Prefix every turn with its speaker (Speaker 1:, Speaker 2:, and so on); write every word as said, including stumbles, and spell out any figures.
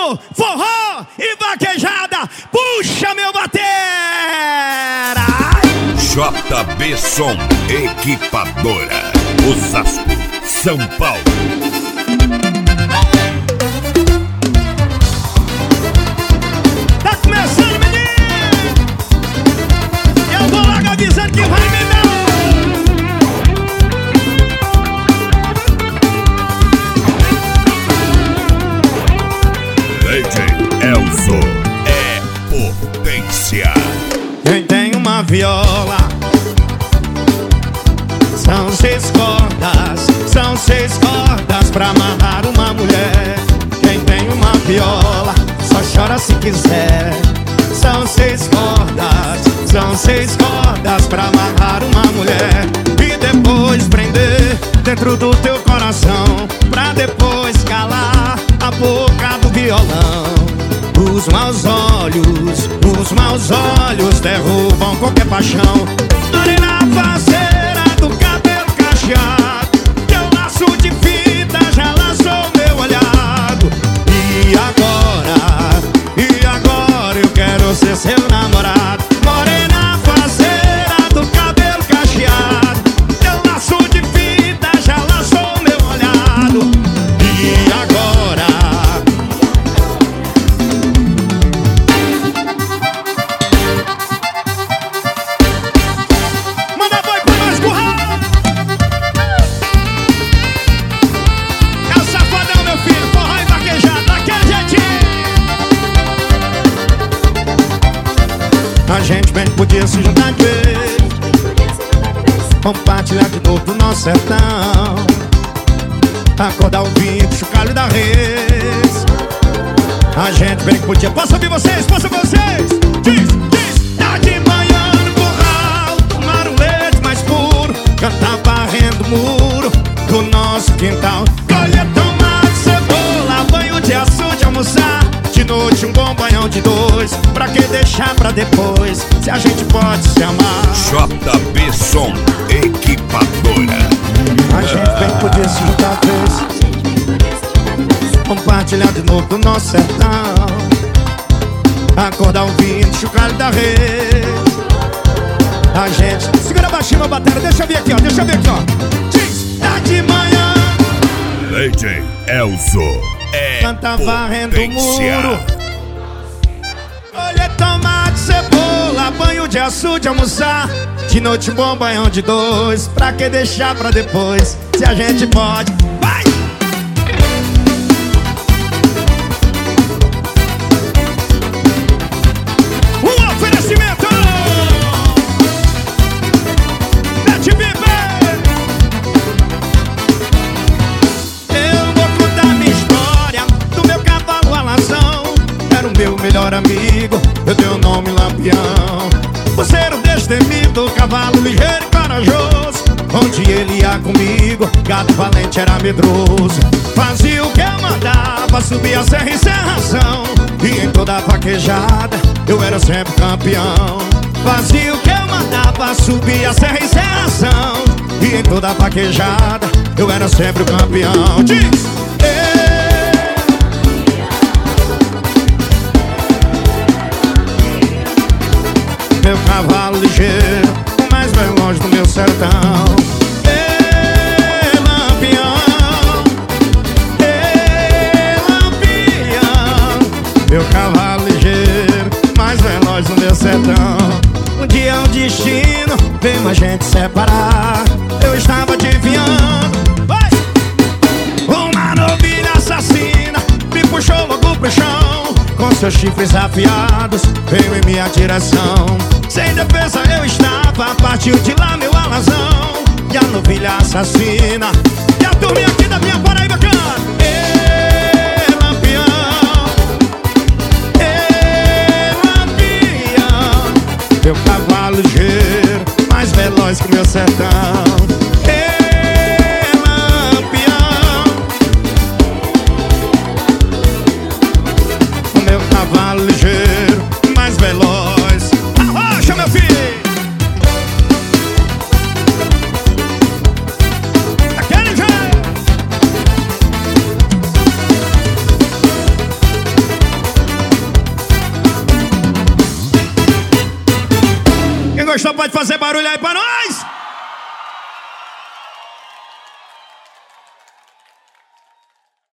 Speaker 1: sambão, forró e vaquejada. Puxa, meu batera!
Speaker 2: J B Som Equipadora, Osasco, São Paulo.
Speaker 1: Tá começando, menino! Eu vou logo avisando que vai me dar.
Speaker 2: D J Elzo é potência.
Speaker 1: Quem tem uma viola são seis cordas, são seis cordas pra amarrar uma mulher. Quem tem uma viola só chora se quiser. São seis cordas, são seis cordas pra amarrar uma mulher e depois prender dentro do teu coração, pra depois calar a boca do violão. Os maus olhos, os maus olhos derrubam qualquer paixão. Morena faceira do cabelo cacheado, teu laço de fita já laçou meu olhado. E agora, e agora eu quero ser seu namorado. Morena faceira do cabelo cacheado, teu laço de fita já laçou meu olhado. E agora manda boi pra nós, curral! É o safadão, meu filho, forró e vaquejado, daquele jeitinho. A gente bem podia se juntar de vez, compartilhar de novo do nosso sertão, acordar ouvindo o chocalho da res. A gente bem podia. Posso ouvir vocês? Posso ouvir vocês? Diz, diz. Tá de manhã no curral, tomar um leite mais puro, cantar varrendo o muro do nosso quintal, colher tomate, cebola, banho de açude, almoçar de noite um bom banhão de dois. Pra que deixar pra depois, se a gente pode se amar?
Speaker 2: J B Som Equipadora.
Speaker 1: A gente bem podia se juntar três, compartilhar de novo do nosso sertão, acordar ouvindo o chocalho da rede. A gente segura baixinho a bateria, deixa eu ver aqui, ó, deixa eu ver aqui, ó. Diz, tá de manhã,
Speaker 2: D J Elzo é
Speaker 1: canta varrendo o
Speaker 2: potência.
Speaker 1: muro, colher tomate, cebola, banho de açude, almoçar de noite um bom banhão de dois. Pra que deixar pra depois, se a gente pode? Vai! Um oferecimento Net Viver. Eu vou contar minha história do meu cavalo alazão. Era o meu melhor amigo, eu dei o nome Lampião. Por ser um destemido, cavalo ligeiro e corajoso, onde ele ia comigo, gato valente era medroso. Fazia o que eu mandava, subia a serra e serração, e em toda a vaquejada eu era sempre campeão. Fazia o que eu mandava, subia a serra e serração, e em toda a vaquejada eu era sempre o campeão. Diz! Meu cavalo ligeiro, o mais veloz do meu sertão. Ê, Lampião, ê, Lampião. Meu cavalo ligeiro, mais veloz do meu sertão. Um dia o destino veio a gente separar. Eu estava adivinhando, vai! Uma novilha assassina me puxou logo pro chão, com seus chifres afiados veio em minha direção. Sem defesa eu estava, partiu de lá meu alazão. E a novilha assassina, e a turminha aqui da minha Paraíba canta. Ê, Lampião, ê, Lampião. Meu cavalo ligeiro, mais veloz que meu sertão. Ê, Lampião, o meu cavalo ligeiro, mais veloz. Arrocha, meu filho! Daquele jeito! gostou pode fazer barulho aí pra nós.